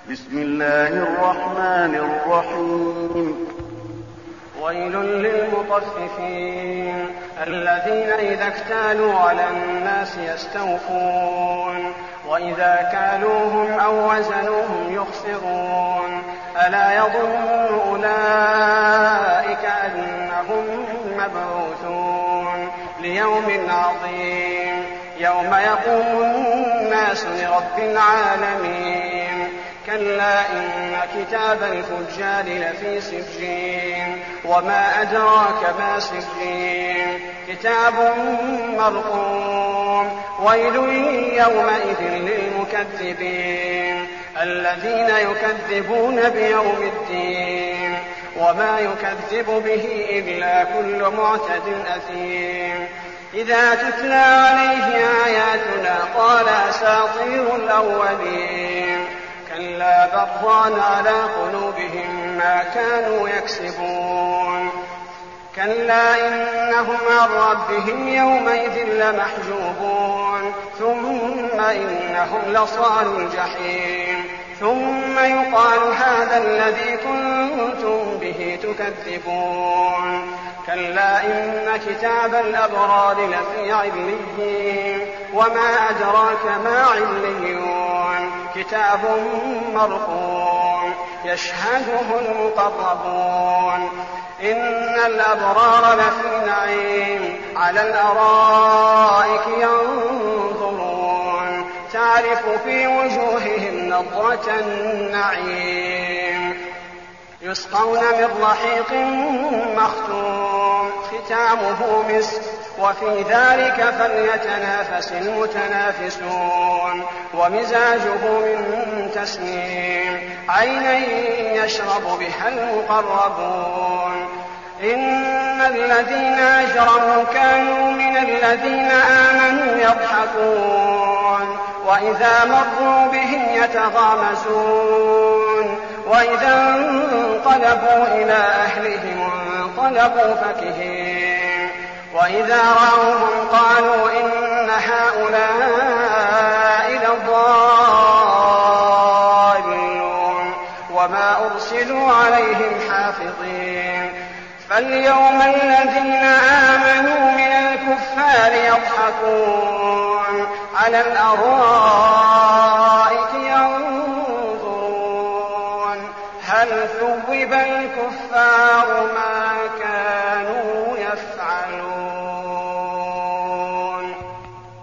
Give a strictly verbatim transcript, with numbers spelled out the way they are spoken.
بسم الله الرحمن الرحيم. ويل للمطففين الذين إذا اكتالوا على الناس يستوفون وإذا كالوهم أو وزنوهم يخسرون ألا يظن أولئك أنهم مبعوثون ليوم عظيم يوم يقوم الناس لرب العالمين كلا إن كتاب الفجار لفي سجين وما أدراك ما سجين كتاب مرقوم ويل يومئذ للمكذبين الذين يكذبون بيوم الدين وما يكذب به إلا كل معتد أثيم إذا تتلى عليه آياتنا قال أساطير الأولين كلا بل ران على قلوبهم ما كانوا يكسبون كلا إنهم عن ربهم يومئذ لمحجوبون ثم إنهم لصالوا الجحيم ثم يقال هذا الذي كنتم به تكذبون كلا إن كتاب الأبرار لفي عليين وما أدراك ما عليون كتاب مرقوم يشهده المقربون إن الأبرار لفي نعيم على الأرائك ينظرون تعرف في وجوههم نضرة النعيم يسقون من رحيق مختوم ختامه مسك وفي ذلك فليتنافس المتنافسون ومزاجه من تسنيم عينا يشرب بها المقربون إن الذين أجرموا كانوا من الذين آمنوا يضحكون وإذا مروا بهم يتغامزون وإذا انقلبوا إلى أهلهم انقلبوا فكهين وإذا رأوهم قالوا إن هؤلاء لضالون وما أرسلوا عليهم حافظين فاليوم الذين آمنوا من الكفار يضحكون على الأرائك ينظرون هل ثوب الكفار ما